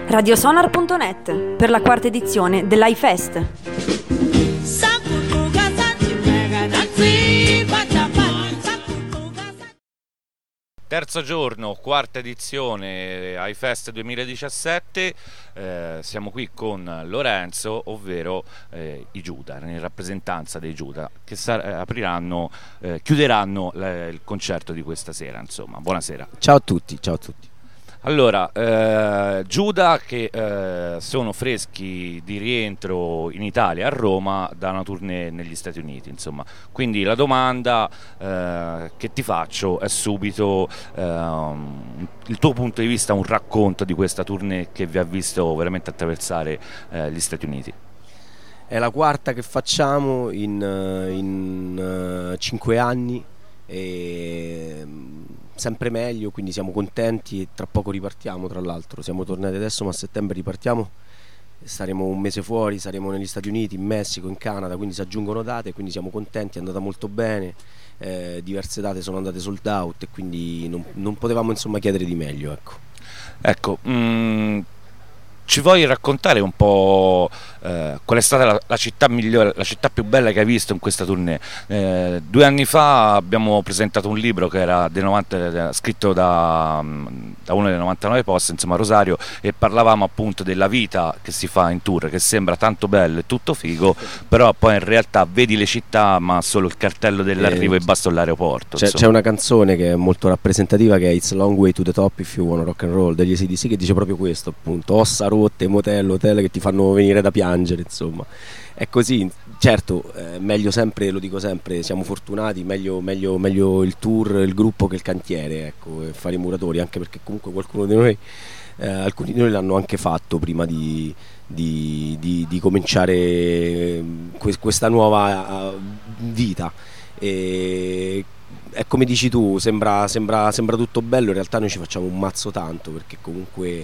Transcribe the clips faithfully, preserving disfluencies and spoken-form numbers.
radiosonar punto net per la quarta edizione dell'iFest. Terzo giorno, quarta edizione iFest duemiladiciassette, eh, siamo qui con Lorenzo, ovvero eh, i Giuda, in rappresentanza dei Giuda, che sar- apriranno, eh, chiuderanno le- il concerto di questa sera, insomma. Buonasera. Ciao a tutti, ciao a tutti. Allora, eh, Giuda che eh, sono freschi di rientro in Italia, a Roma, da una tournée negli Stati Uniti, insomma. Quindi la domanda eh, che ti faccio è subito ehm, il tuo punto di vista, un racconto di questa tournée che vi ha visto veramente attraversare eh, gli Stati Uniti. È la quarta che facciamo in, in uh, cinque anni e sempre meglio, quindi siamo contenti e tra poco ripartiamo. Tra l'altro siamo tornati adesso, ma a settembre ripartiamo, staremo un mese fuori, saremo negli Stati Uniti, in Messico, in Canada, quindi si aggiungono date, quindi siamo contenti, è andata molto bene, eh, diverse date sono andate sold out e quindi non, non potevamo insomma chiedere di meglio, ecco. Ecco, mh, ci vuoi raccontare un po' eh, qual è stata la, la città migliore, la città più bella che hai visto in questa tournée? Eh, due anni fa abbiamo presentato un libro che era dei novanta, scritto da, da uno dei novantanove post, insomma Rosario, e parlavamo appunto della vita che si fa in tour, che sembra tanto bello e tutto figo, però poi in realtà vedi le città ma solo il cartello dell'arrivo eh, e basta l'aeroporto. C'è, c'è una canzone che è molto rappresentativa, che è It's a Long Way to the Top If You Wanna Rock and Roll degli A C D C, che dice proprio questo, appunto: ossa rotte, motel, hotel che ti fanno venire da piangere, insomma. È così, certo, eh, meglio sempre, lo dico sempre, siamo fortunati, meglio, meglio, meglio il tour, il gruppo che il cantiere, ecco, e fare i muratori, anche perché comunque qualcuno di noi, eh, alcuni di noi l'hanno anche fatto prima di, di, di, di cominciare que- questa nuova vita. E è come dici tu, sembra, sembra, sembra tutto bello, in realtà noi ci facciamo un mazzo tanto, perché comunque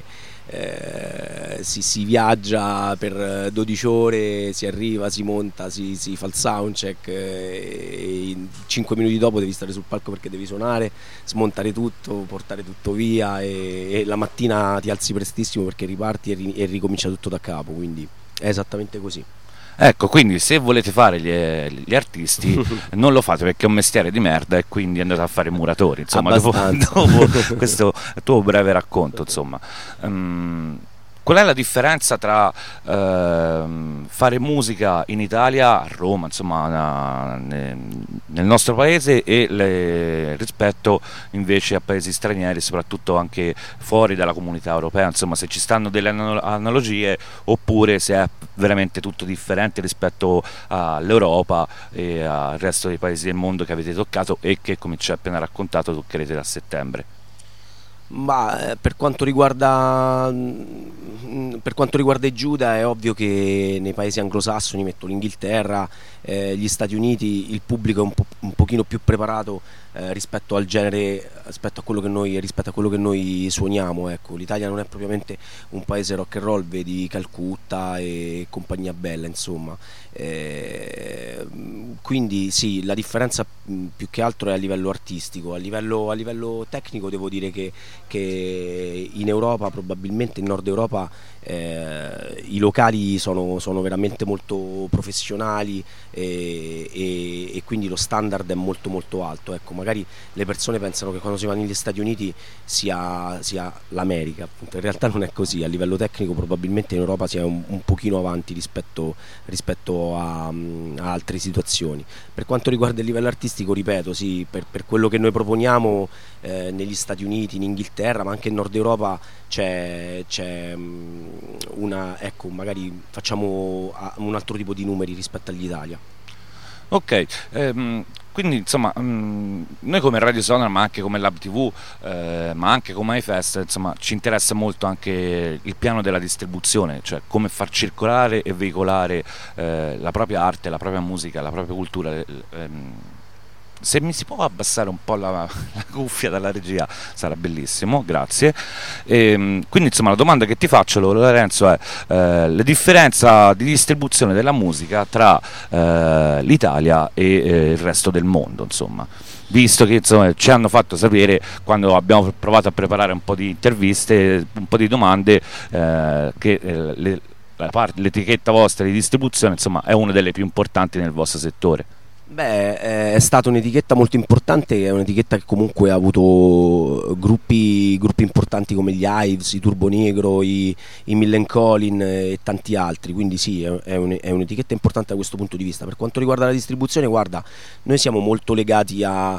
Eh, si, si viaggia per dodici ore, si arriva, si monta, si, si fa il soundcheck, eh, e cinque minuti dopo devi stare sul palco perché devi suonare, smontare tutto, portare tutto via e, e la mattina ti alzi prestissimo perché riparti e, ri, e ricomincia tutto da capo, quindi è esattamente così. Ecco, quindi se volete fare gli, gli artisti non lo fate perché è un mestiere di merda, e quindi andate a fare muratori, insomma, dopo, dopo questo tuo breve racconto, insomma. Um, qual è la differenza tra uh, fare musica in Italia, a Roma, insomma, na, ne, nel nostro paese, e le, rispetto invece a paesi stranieri, soprattutto anche fuori dalla comunità europea, insomma, se ci stanno delle analogie oppure se è veramente tutto differente rispetto all'Europa e al resto dei paesi del mondo che avete toccato e che, come ci hai appena raccontato, toccherete da settembre? Ma eh, per quanto riguarda per quanto riguarda i Giuda, è ovvio che nei paesi anglosassoni, metto l'Inghilterra, eh, gli Stati Uniti, il pubblico è un, po', un pochino più preparato eh, rispetto al genere, rispetto a quello che noi, rispetto a quello che noi suoniamo, ecco. L'Italia non è propriamente un paese rock and roll, vedi Calcutta e compagnia bella, insomma. Eh, quindi sì, la differenza mh, più che altro è a livello artistico. A livello, a livello tecnico devo dire che, che in Europa, probabilmente in Nord Europa, eh, i locali sono, sono veramente molto professionali e, e, e quindi lo standard è molto molto alto, ecco. Magari le persone pensano che quando si va negli Stati Uniti sia, sia l'America, appunto. In realtà non è così, a livello tecnico probabilmente in Europa si è un, un pochino avanti rispetto, rispetto a, a altre situazioni. Per quanto riguarda il livello artistico, ripeto, sì, per, per quello che noi proponiamo eh, negli Stati Uniti, in Inghilterra, ma anche in Nord Europa c'è, c'è una, ecco, magari facciamo un altro tipo di numeri rispetto all'Italia. Ok, ehm, quindi insomma mh, noi come Radio Sonar, ma anche come Lab tivù, eh, ma anche come iFest, insomma, ci interessa molto anche il piano della distribuzione, cioè come far circolare e veicolare eh, la propria arte, la propria musica, la propria cultura, ehm, se mi si può abbassare un po' la, la cuffia dalla regia sarà bellissimo, grazie. E, quindi insomma la domanda che ti faccio, Lorenzo, è eh, la differenza di distribuzione della musica tra eh, l'Italia e eh, il resto del mondo, insomma, visto che insomma, ci hanno fatto sapere, quando abbiamo provato a preparare un po' di interviste, un po' di domande, eh, che eh, le, la parte, l'etichetta vostra di distribuzione insomma è una delle più importanti nel vostro settore. Beh, è stata un'etichetta molto importante, è un'etichetta che comunque ha avuto gruppi, gruppi importanti come gli Hives, i Turbonegro, i, i Millencolin e tanti altri, quindi sì, è, un, è un'etichetta importante da questo punto di vista. Per quanto riguarda la distribuzione, guarda, noi siamo molto legati a,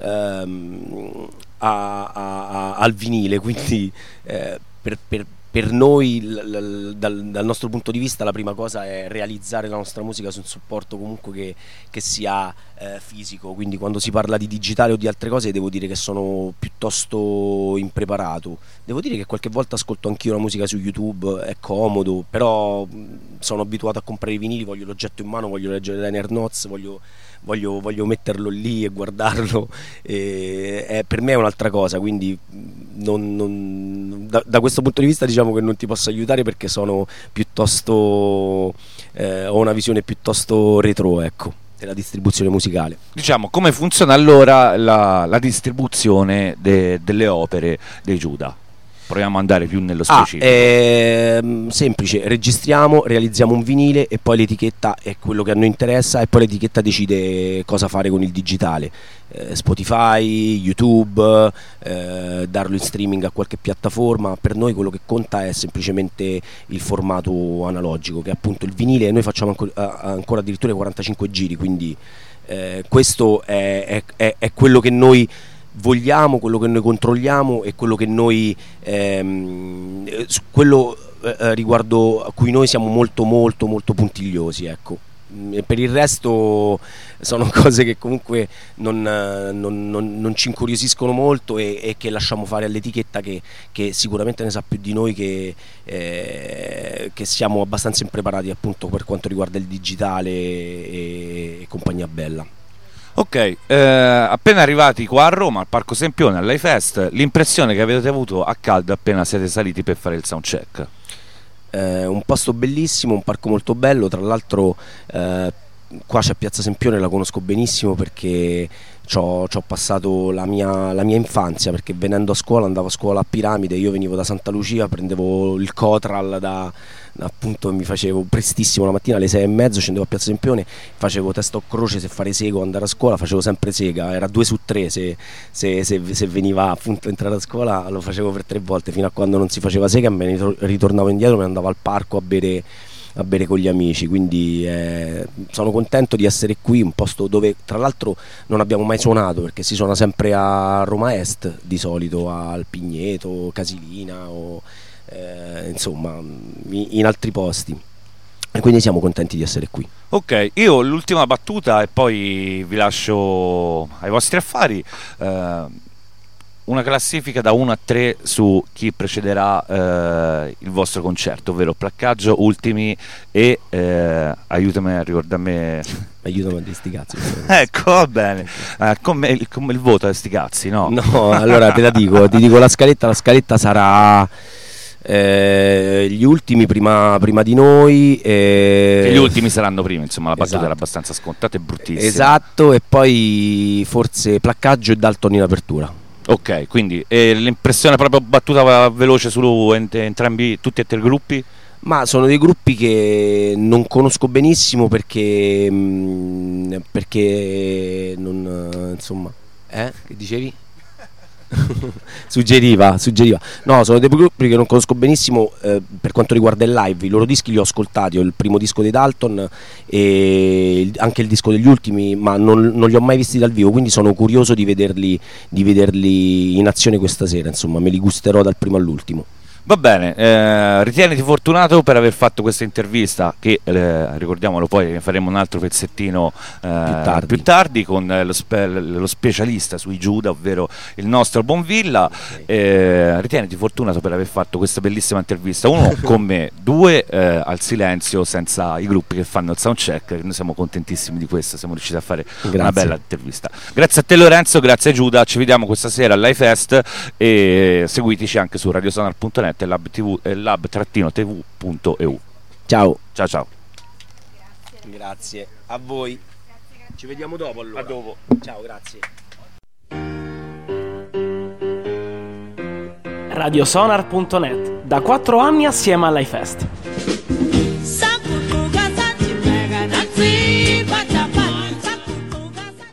ehm, a, a, a, al vinile, quindi eh, per, per Per noi, l- l- dal, dal nostro punto di vista, la prima cosa è realizzare la nostra musica su un supporto comunque che, che sia eh, fisico, quindi quando si parla di digitale o di altre cose devo dire che sono piuttosto impreparato. Devo dire che qualche volta ascolto anch'io la musica su YouTube, è comodo, però sono abituato a comprare i vinili, voglio l'oggetto in mano, voglio leggere Liner Notes, voglio... Voglio, voglio metterlo lì e guardarlo, e è, per me è un'altra cosa, quindi non, non, da, da questo punto di vista diciamo che non ti posso aiutare perché sono piuttosto eh, ho una visione piuttosto retro, ecco, della distribuzione musicale. Diciamo, come funziona allora la, la distribuzione de, delle opere dei Giuda? Proviamo ad andare più nello specifico. Ah, è semplice, registriamo, realizziamo un vinile e poi l'etichetta è quello che a noi interessa e poi l'etichetta decide cosa fare con il digitale. Eh, Spotify, YouTube, eh, darlo in streaming a qualche piattaforma. Per noi quello che conta è semplicemente il formato analogico, che è appunto il vinile, e noi facciamo ancora, ancora addirittura quarantacinque giri, quindi eh, questo è, è, è, è quello che noi vogliamo, quello che noi controlliamo e quello che noi ehm, quello eh, riguardo a cui noi siamo molto molto molto puntigliosi, ecco. E per il resto sono cose che comunque non, non, non, non ci incuriosiscono molto e, e che lasciamo fare all'etichetta che, che sicuramente ne sa più di noi, che, eh, che siamo abbastanza impreparati appunto per quanto riguarda il digitale e, e compagnia bella. Ok, eh, appena arrivati qua a Roma, al Parco Sempione, all'I-Fest, l'impressione che avete avuto a caldo appena siete saliti per fare il soundcheck? Eh, un posto bellissimo, un parco molto bello, tra l'altro eh, qua c'è Piazza Sempione, la conosco benissimo perché ci ho passato la mia, la mia infanzia, perché venendo a scuola, andavo a scuola a Piramide, io venivo da Santa Lucia, prendevo il Cotral da, appunto, mi facevo prestissimo la mattina alle sei e mezzo, scendevo a Piazza Sempione, facevo testa o croce se fare sega o andare a scuola, facevo sempre sega, era due su tre, se, se, se, se veniva appunto entrare a scuola lo facevo per tre volte, fino a quando non si faceva sega me ne ritornavo indietro, me ne andavo al parco a bere a bere con gli amici, quindi eh, sono contento di essere qui, un posto dove tra l'altro non abbiamo mai suonato, perché si suona sempre a Roma Est di solito, al Pigneto, Casilina o eh, insomma in altri posti, e quindi siamo contenti di essere qui. Ok, io l'ultima battuta e poi vi lascio ai vostri affari. eh, Una classifica da uno a tre su chi precederà eh, il vostro concerto, ovvero placcaggio, ultimi e eh, aiutami a ricordarmi. Aiutami a dire sti cazzi. Ecco, va bene. Eh, come, il, come il voto a sti cazzi, no? No, allora te la dico, ti dico la scaletta, la scaletta sarà eh, gli ultimi prima, prima di noi. E... Che gli ultimi saranno primi, insomma, la battuta esatto. Era abbastanza scontata e bruttissima. Esatto, e poi forse placcaggio e Dalton in apertura. Ok, quindi eh, l'impressione proprio battuta veloce su ent- entrambi, tutti e tre i gruppi? Ma sono dei gruppi che non conosco benissimo perché mh, perché non insomma, eh? Che dicevi? suggeriva, suggeriva. No, sono dei gruppi che non conosco benissimo eh, per quanto riguarda il live. I loro dischi li ho ascoltati, ho il primo disco dei Dalton e il, anche il disco degli ultimi, ma non, non li ho mai visti dal vivo, quindi sono curioso di vederli, di vederli in azione questa sera, insomma, me li gusterò dal primo all'ultimo. Va bene, eh, ritieniti fortunato per aver fatto questa intervista che, eh, ricordiamolo, poi faremo un altro pezzettino eh, più, tardi. più tardi con lo, spe- lo specialista sui Giuda, ovvero il nostro Bonvilla. Eh, ritieniti fortunato per aver fatto questa bellissima intervista, uno con me, due eh, al silenzio senza i gruppi che fanno il soundcheck. Noi siamo contentissimi di questo, siamo riusciti a fare grazie. Una bella intervista. Grazie a te Lorenzo, grazie a Giuda, ci vediamo questa sera all'I-Fest e seguiteci anche su radiosonar punto net e lab t v punto e u. Ciao. Ciao ciao. Grazie. Grazie a voi. Ci vediamo dopo allora. A dopo. Ciao, grazie. radiosonar punto net, da quattro anni assieme all'I-Fest.